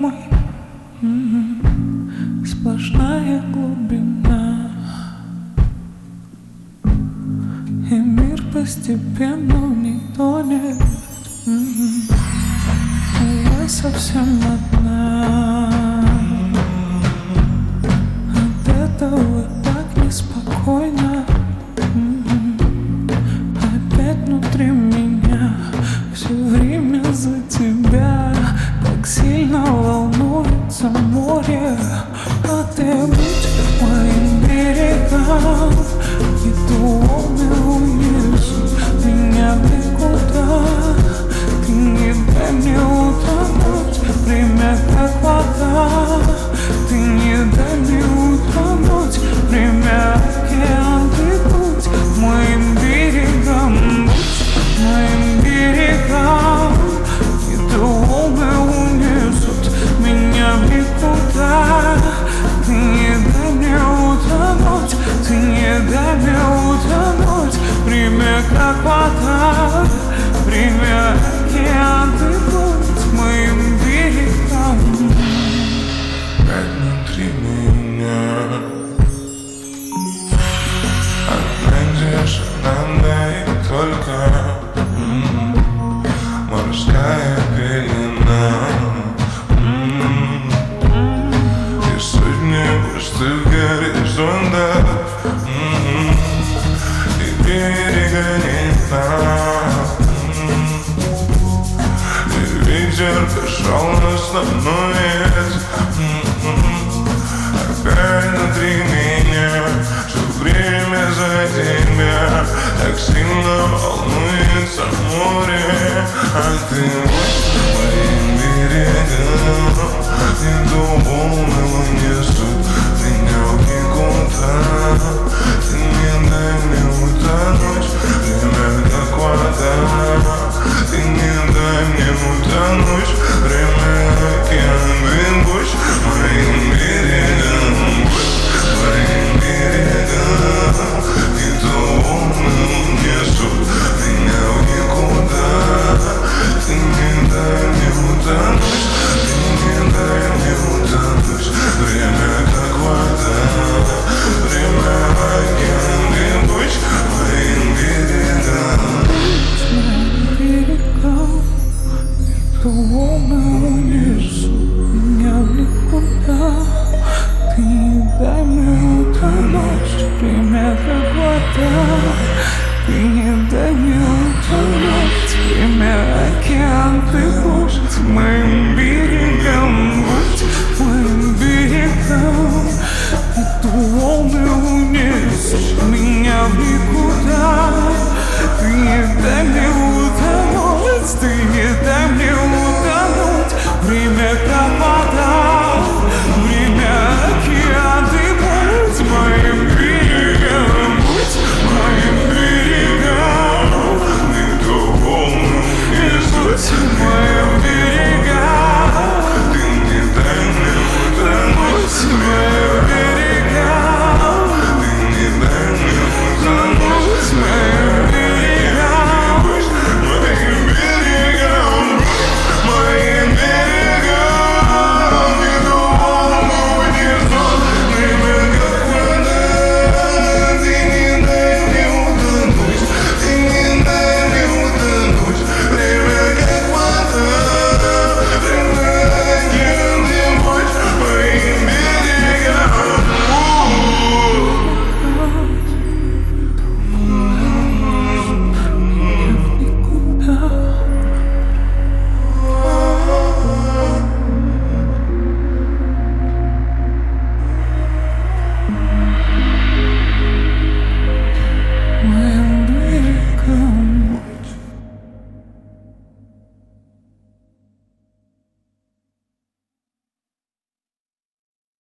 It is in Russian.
мой, сплошная глубина, и мир постепенно не тонет, я совсем одна. От этого так неспокойно. Опять внутри меня все время за тебя. Так сильно волнуется море. А ты будь моим берегом, и волны унесут меня в никуда. Ты не дай мне утонуть, время как вода. Ты не дай мне утонуть, время океан. Ты будь моим берегом, будь моим берегом, и волны унесут меня в никуда. Ты не дай мне утонуть, ты не дай мне утонуть, время как вода, время океан. Ты будь моим берегом. Опять внутри меня одна тишина, и только морская пелена. И сотни пустых горизонтов, и берега не там. И ветер безжалостно ноет. Опять внутри меня все время за тебя. Так сильно волнуется море. А ты будь моим берегом,